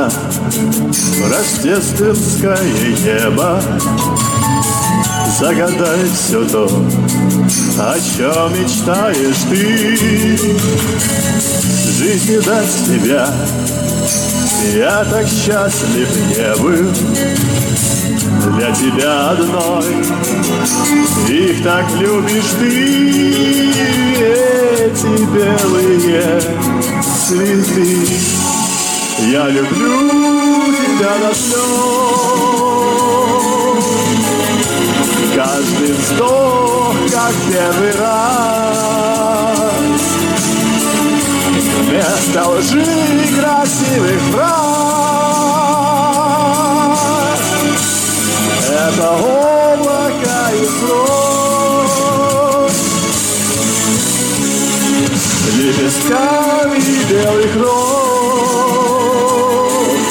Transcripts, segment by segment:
окна в рождественское небо. Загадай все то, о чем мечтаешь ты. Жизни дать тебя я так счастлив не был. Для тебя одной их так любишь ты. Эти белые цветы, я люблю тебя до слез. Каждый вздох, как первый раз. Вместо лжи красивых фраз это облако из роз, лепестками белых роз.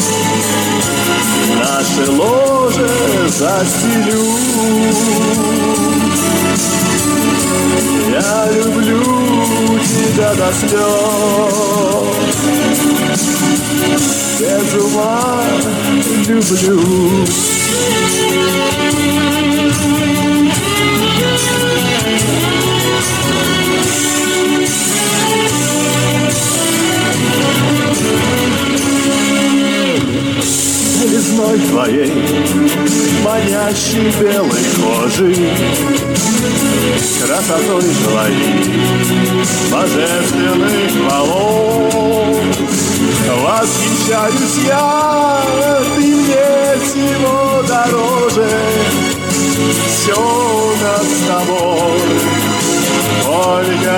Наше ложе застелю. Я люблю тебя до слез, без ума люблю. Белизной твоей, манящей белой кожи, красотой твоей, божественных волос. Восхищаюсь я, ты мне всего дороже. Все у нас с тобой только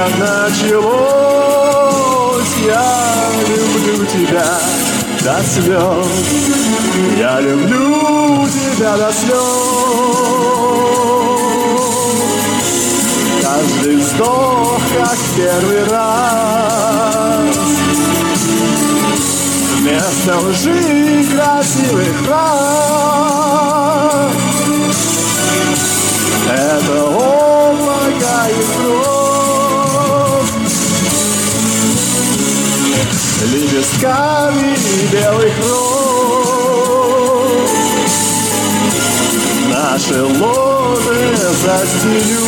началось. Я люблю тебя до слез, я люблю тебя до слез. Каждый вздох, как первый раз. Вместо лжи красивых фраз это облако из роз, лепестками белых роз. Наше ложе застелю.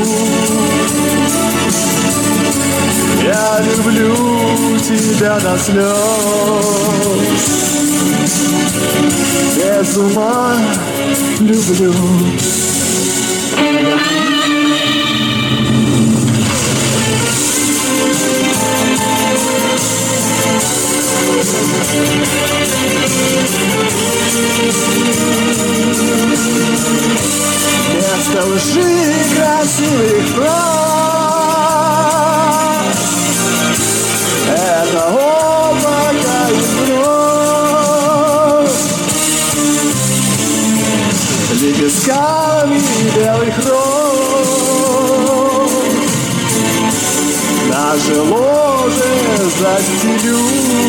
Я люблю тебя до слез, без ума люблю. Вместо лжи красивых фраз это облако из роз, лепестками белых роз. Наше ложе застелю.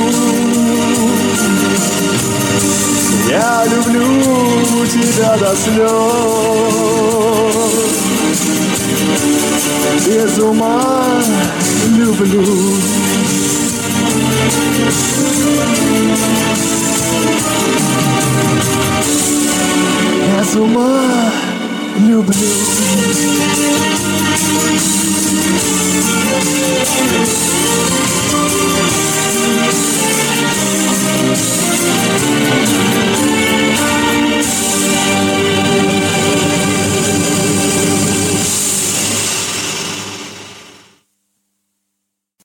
Я люблю тебя до слез, без ума люблю. Без ума люблю.